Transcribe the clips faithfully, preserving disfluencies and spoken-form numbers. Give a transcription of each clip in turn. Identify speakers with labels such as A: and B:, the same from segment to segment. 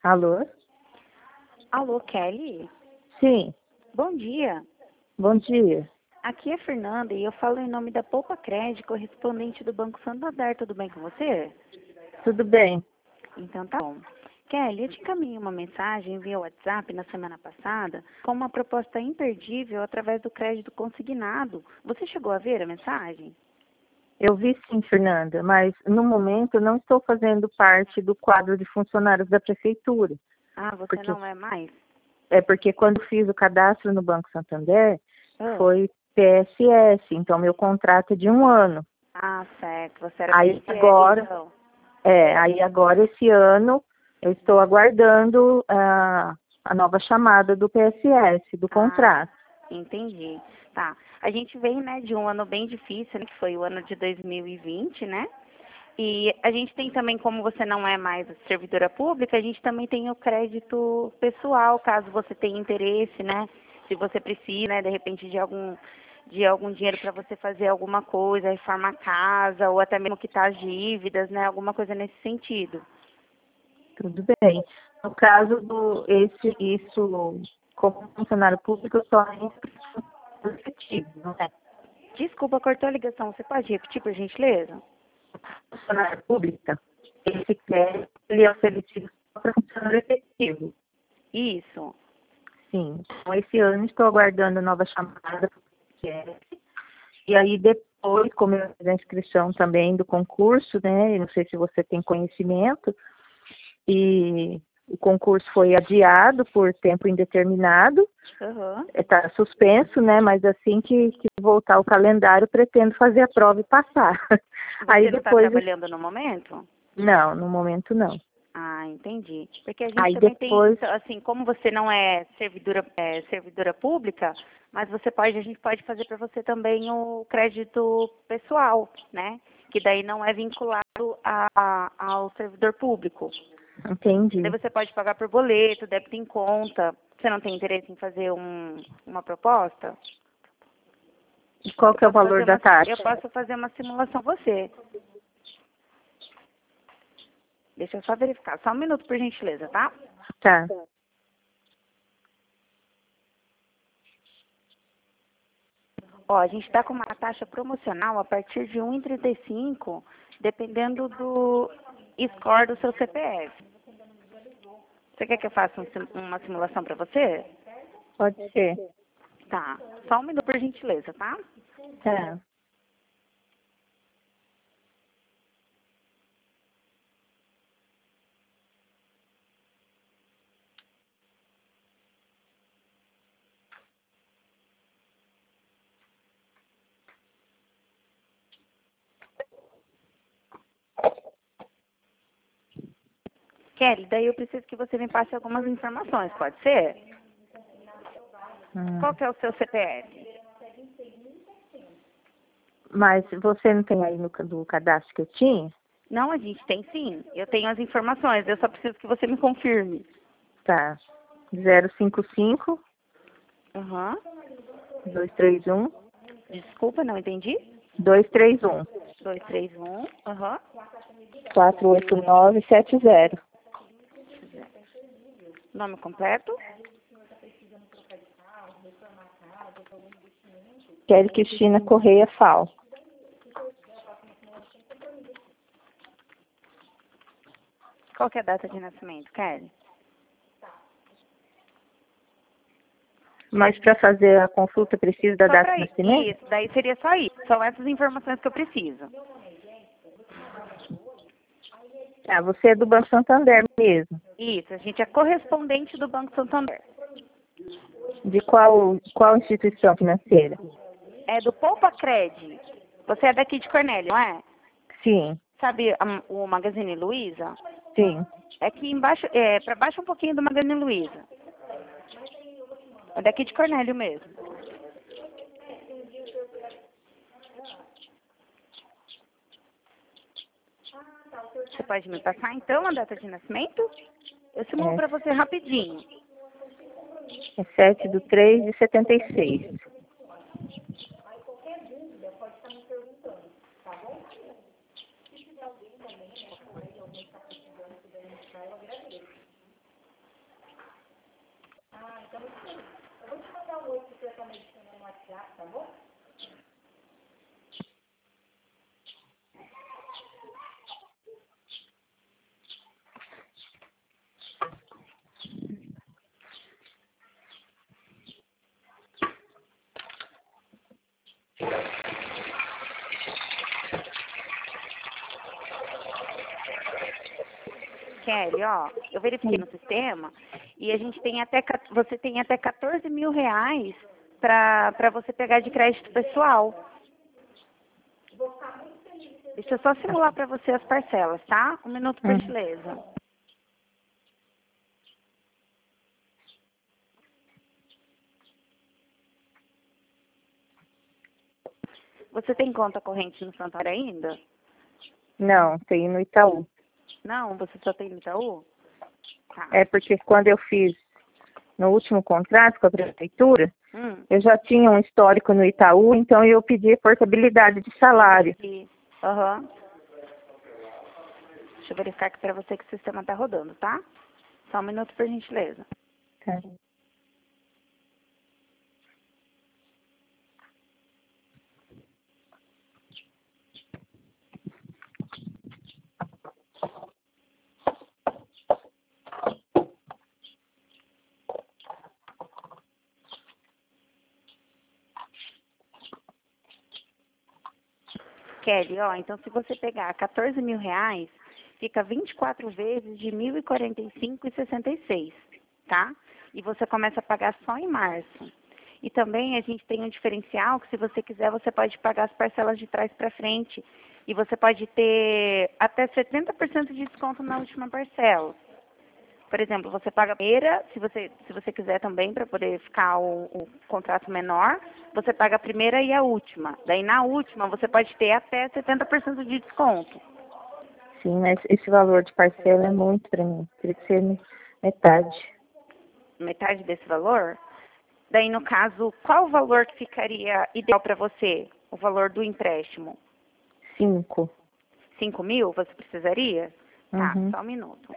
A: Alô?
B: Alô, Kelly?
A: Sim,
B: Bom dia.
A: bom dia.
B: Aqui é a Fernanda e eu falo em nome da Poupa Crédito, correspondente do Banco Santander. Tudo bem com você?
A: Tudo bem?
B: Então tá bom. Kelly, eu te encaminhei uma mensagem via WhatsApp na semana passada com uma proposta imperdível através do crédito consignado. Você chegou a ver a mensagem?
A: Eu vi sim, Fernanda, mas no momento eu não estou fazendo parte do quadro de funcionários da prefeitura.
B: Ah, você
A: Porque,
B: não é mais?
A: é porque quando fiz o cadastro no Banco Santander,
B: Ah,
A: foi P S S, então meu contrato é de um ano.
B: ah, certo. Você era
A: Aí
B: P S L,
A: agora,
B: então.
A: é, aí agora esse ano eu estou aguardando a, a nova chamada do P S S, do
B: Ah,
A: contrato.
B: entendi. Tá. A gente vem, né, de um ano bem difícil, né, que foi o ano de dois mil e vinte, né? E a gente tem também, como você não é mais servidora pública, a gente também tem o crédito pessoal, caso você tenha interesse, né? Se você precisa, né, de repente, de algum, de algum dinheiro para você fazer alguma coisa, reformar a casa, ou até mesmo quitar as dívidas, né? Alguma coisa nesse sentido.
A: Tudo bem. No caso do esse, isso, como funcionário público, eu só entro no efetivo, não é?
B: Desculpa, cortou a ligação. Você pode repetir, por gentileza?
A: Funcionário pública, esse crédito, ele é oferecido só para funcionário efetivo.
B: Isso.
A: Sim. Então, esse ano estou aguardando a nova chamada para o P S S. E aí depois, como eu fiz a inscrição também do concurso, né? Eu não sei se você tem conhecimento, e o concurso foi adiado por tempo indeterminado.
B: Aham.
A: Está suspenso, né? Mas assim que, que voltar o calendário, pretendo fazer a prova e passar. Aí
B: Você não está
A: depois,
B: trabalhando no momento?
A: não, no momento não.
B: Ah, entendi. Porque a gente
A: Aí
B: também tem,
A: depois,
B: assim, como você não é servidora, é, servidora pública, mas você pode, a gente pode fazer para você também o crédito pessoal, né? Que daí não é vinculado a, a- ao servidor público. Daí
A: entendi.
B: você pode pagar por boleto, débito em conta. Você não tem interesse em fazer um, uma proposta?
A: E qual
B: Eu
A: que é o
B: posso fazer
A: valor da
B: uma, eu
A: taxa?
B: posso fazer uma simulação com você. Deixa eu só verificar. Só um minuto, por gentileza, tá?
A: Tá.
B: Ó, a gente está com uma taxa promocional a partir de um vírgula trinta e cinco, dependendo do score do seu C P F. Você quer que eu faça um sim- uma simulação para você?
A: Pode ser.
B: Tá. Só um minuto, por gentileza, tá?
A: Tá.
B: Kelly, daí eu preciso que você me passe algumas informações, pode ser?
A: Hum.
B: Qual que é o seu C P F?
A: Mas você não tem aí no ca- do cadastro que eu tinha?
B: Não, a gente tem sim. Eu tenho as informações, eu só preciso que você me confirme.
A: Tá. zero cinco cinco,
B: Aham.
A: dois três um,
B: Desculpa, não entendi.
A: dois três um,
B: Dois, três, um. Aham.
A: quatro oito nove sete zero.
B: Nome completo?
A: Kelly Cristina Correia Fal.
B: Qual que é a data de nascimento, Kelly?
A: Mas para fazer a consulta precisa da
B: Só
A: data
B: para
A: de
B: isso.
A: nascimento?
B: Isso, daí seria só isso. São essas informações que eu preciso.
A: Ah, você é do Banco Santander mesmo.
B: Isso, a gente é correspondente do Banco Santander.
A: De qual, qual instituição financeira?
B: É do Poupa Cred. Você é daqui de Cornélio, não é?
A: Sim,
B: Sabe a- o Magazine Luiza?
A: sim.
B: É aqui embaixo, é, para baixo um pouquinho do Magazine Luiza. É daqui de Cornélio mesmo. Você pode me passar então a data de nascimento? Eu simulo
A: É,
B: para você rapidinho.
A: é sete do três de setenta e seis.
B: Kelly, ó, eu verifiquei no sistema e a gente tem até, você tem até quatorze mil reais para você pegar de crédito pessoal. Deixa eu só simular para você as parcelas, tá? Um minuto, por gentileza. Você tem conta corrente no Santander ainda?
A: Não, tenho no Itaú.
B: Não, você só tem no Itaú? Tá.
A: É porque quando eu fiz no último contrato com a prefeitura,
B: Hum.
A: eu já tinha um histórico no Itaú, então eu pedi portabilidade de salário.
B: Aham. Uhum. Deixa eu verificar aqui para você que o sistema tá rodando, tá? Só um minuto, por gentileza.
A: Tá.
B: Kelly, ó, então se você pegar quatorze mil reais, fica vinte e quatro vezes de mil e quarenta e cinco reais e sessenta e seis centavos, tá? E você começa a pagar só em março. E também a gente tem um diferencial que se você quiser, você pode pagar as parcelas de trás para frente. E você pode ter até setenta por cento de desconto na última parcela. Por exemplo, você paga a primeira, se você, se você quiser também, para poder ficar o, o contrato menor, você paga a primeira e a última. Daí, na última, você pode ter até setenta por cento de desconto.
A: Sim, mas esse valor de parcela é muito para mim. Teria que ser metade.
B: Metade desse valor? Daí, no caso, qual o valor que ficaria ideal para você? O valor do empréstimo?
A: Cinco.
B: Cinco mil você precisaria? Tá,
A: Uhum.
B: só um minuto.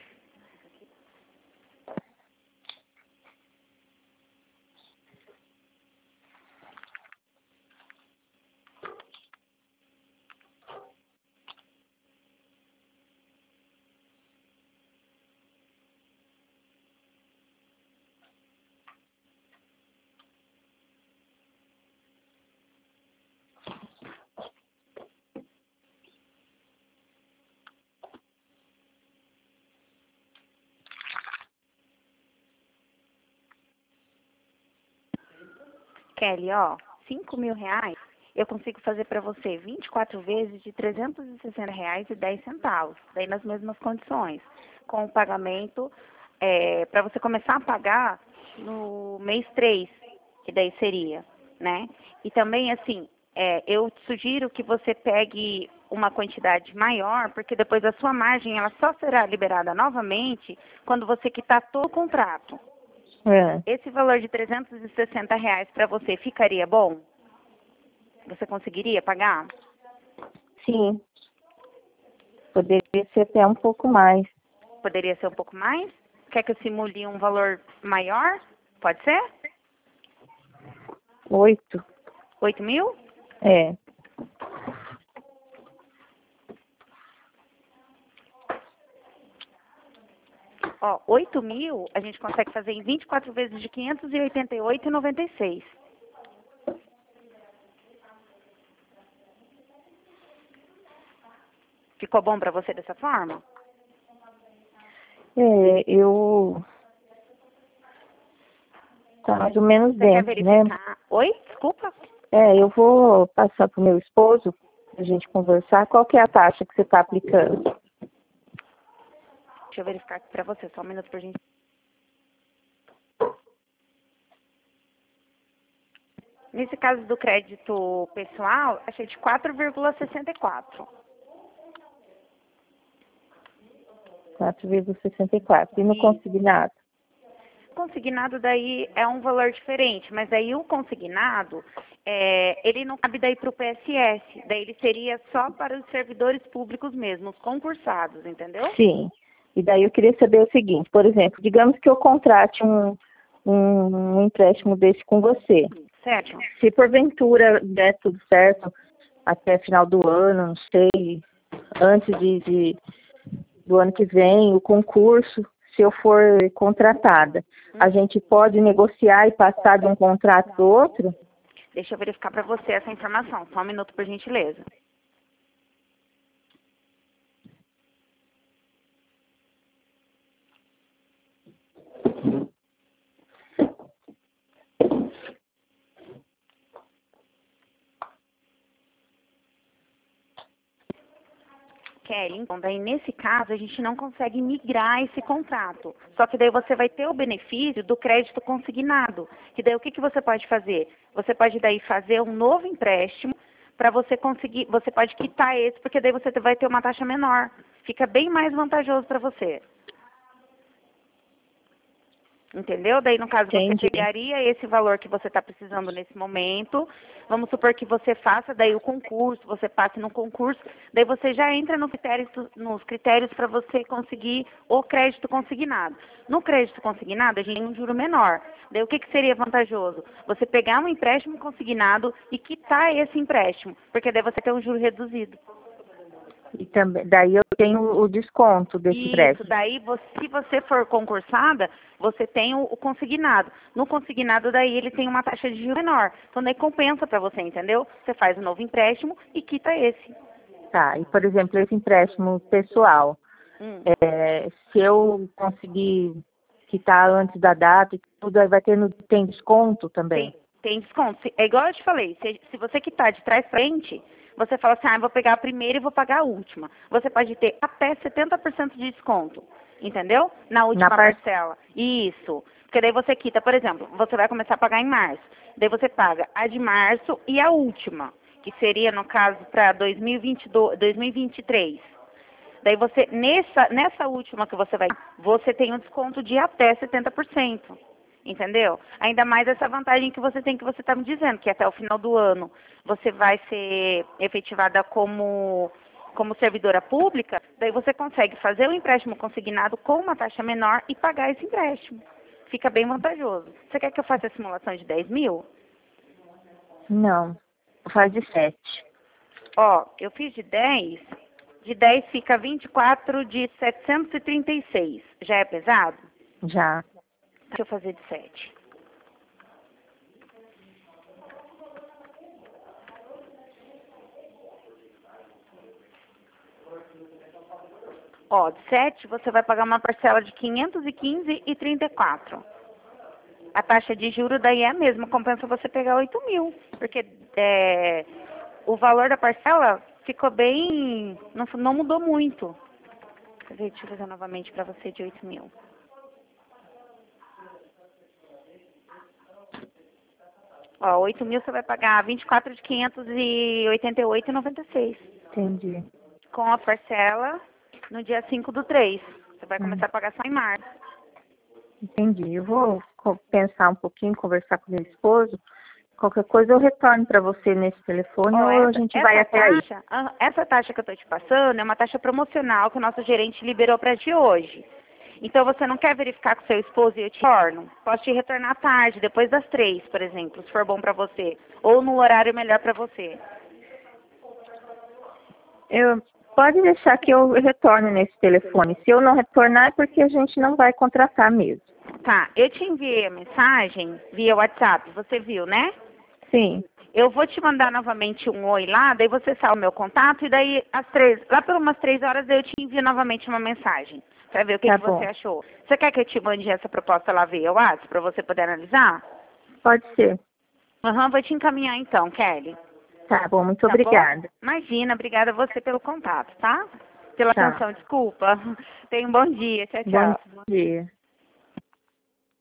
B: Kelly, ó, cinco mil reais, eu consigo fazer para você vinte e quatro vezes de trezentos e sessenta reais e dez centavos, daí nas mesmas condições, com o pagamento, é, para você começar a pagar no mês três, que daí seria, né? E também, assim, é, eu sugiro que você pegue uma quantidade maior, porque depois a sua margem, ela só será liberada novamente quando você quitar todo o contrato.
A: É.
B: Esse valor de trezentos e sessenta reais para você ficaria bom? Você conseguiria pagar?
A: Sim. Poderia ser até um pouco mais.
B: Poderia ser um pouco mais? Quer que eu simule um valor maior? Pode ser?
A: Oito.
B: Oito mil?
A: É.
B: Ó, oito mil a gente consegue fazer em vinte e quatro vezes de quinhentos e oitenta e oito reais e noventa e seis centavos. Ficou bom para você dessa forma?
A: É, eu... Tá mais ou menos
B: Você quer
A: dentro, né?
B: verificar? Oi? Desculpa.
A: É, eu vou passar pro meu esposo pra gente conversar. Qual que é a taxa que você está aplicando?
B: Deixa eu verificar aqui para você, só um minuto pra gente. Nesse caso do crédito pessoal, achei de quatro vírgula sessenta e quatro.
A: quatro vírgula sessenta e quatro. E no
B: E-
A: consignado?
B: Consignado daí é um valor diferente, mas daí o consignado, é, ele não cabe daí para o P S S, daí ele seria só para os servidores públicos mesmo, os concursados, entendeu?
A: Sim. E daí eu queria saber o seguinte, por exemplo, digamos que eu contrate um, um, um empréstimo desse com você.
B: Certo.
A: Se porventura der tudo certo até final do ano, não sei, antes de, de do ano que vem, o concurso, se eu for contratada, a gente pode negociar e passar de um contrato para o outro?
B: Deixa eu verificar para você essa informação. Só um minuto, por gentileza. Kelly, então, daí nesse caso a gente não consegue migrar esse contrato. Só que daí você vai ter o benefício do crédito consignado. Que daí o que, que você pode fazer? Você pode daí fazer um novo empréstimo para você conseguir, você pode quitar esse, porque daí você vai ter uma taxa menor. Fica bem mais vantajoso para você. Entendeu? Daí, no caso,
A: Entendi.
B: você pegaria esse valor que você está precisando nesse momento. Vamos supor que você faça daí o concurso, você passe no concurso, daí você já entra no critério, nos critérios para você conseguir o crédito consignado. No crédito consignado, a gente tem um juro menor. Daí, o que, que seria vantajoso? Você pegar um empréstimo consignado e quitar esse empréstimo, porque daí você tem um juro reduzido.
A: E também, daí eu tenho o desconto desse
B: Isso,
A: empréstimo.
B: daí você, se você for concursada, você tem o, o consignado. No consignado, daí ele tem uma taxa de juros menor. Então daí compensa para você, entendeu? Você faz um novo empréstimo e quita esse.
A: Tá, e por exemplo, esse empréstimo pessoal,
B: Hum.
A: é, se eu conseguir quitar antes da data e tudo, aí vai ter no, tem desconto também?
B: Tem, tem desconto. Se- É igual eu te falei, se, se você quitar de trás para frente, você fala assim, ah, eu vou pegar a primeira e vou pagar a última. Você pode ter até setenta por cento de desconto, entendeu? Na última
A: Na par-
B: parcela. Isso. Porque daí você quita, por exemplo, você vai começar a pagar em março. Daí você paga a de março e a última, que seria, no caso, para dois mil e vinte e dois, dois mil e vinte e três. Daí você, nessa, nessa última que você vai, você tem um desconto de até setenta por cento. Entendeu? Ainda mais essa vantagem que você tem, que você está me dizendo, que até o final do ano você vai ser efetivada como, como servidora pública, daí você consegue fazer o empréstimo consignado com uma taxa menor e pagar esse empréstimo. Fica bem vantajoso. Você quer que eu faça a simulação de dez mil?
A: Não, faz de sete.
B: Ó, eu fiz de dez, de dez fica vinte e quatro de setecentos e trinta e seis. Já é pesado?
A: Já.
B: Deixa eu fazer de sete. Ó, de sete você vai pagar uma parcela de quinhentos e quinze e trinta e quatro. A taxa de juros daí é a mesma, compensa você pegar oito mil, porque é, o valor da parcela ficou bem, não, não mudou muito. Quer dizer, deixa eu fazer novamente para você de oito mil. Ó, oito mil você vai pagar vinte e quatro de quinhentos e oitenta e oito e noventa e seis.
A: Entendi.
B: Com a parcela no dia cinco do três. Você vai
A: Hum.
B: começar a pagar só em março.
A: Entendi. Eu vou co- pensar um pouquinho, conversar com meu esposo. Qualquer coisa eu retorno para você nesse telefone
B: Ó,
A: ou
B: essa,
A: a gente
B: essa
A: vai até aí.
B: taxa, ah, essa taxa que eu estou te passando é uma taxa promocional que o nosso gerente liberou para ti hoje. Então você não quer verificar com seu esposo e eu te retorno? Posso te retornar à tarde, depois das três, por exemplo, se for bom para você. Ou no horário melhor para você.
A: Eu, pode deixar que eu retorne nesse telefone. Se eu não retornar é porque a gente não vai contratar mesmo.
B: Tá, eu te enviei a mensagem via WhatsApp, você viu, né?
A: Sim,
B: Eu vou te mandar novamente um oi lá, daí você salva o meu contato e daí às três, lá por umas três horas eu te envio novamente uma mensagem para ver o que,
A: tá
B: que você
A: bom.
B: achou. Você quer que eu te mande essa proposta lá via WhatsApp para você poder analisar?
A: Pode ser.
B: Aham, vou te encaminhar então, Kelly.
A: Tá bom, muito
B: Tá
A: obrigada.
B: bom? Imagina, obrigada a você pelo contato, tá? Pela
A: Tá.
B: atenção, desculpa. Tenha um bom dia, tchau,
A: Bom
B: tchau.
A: dia.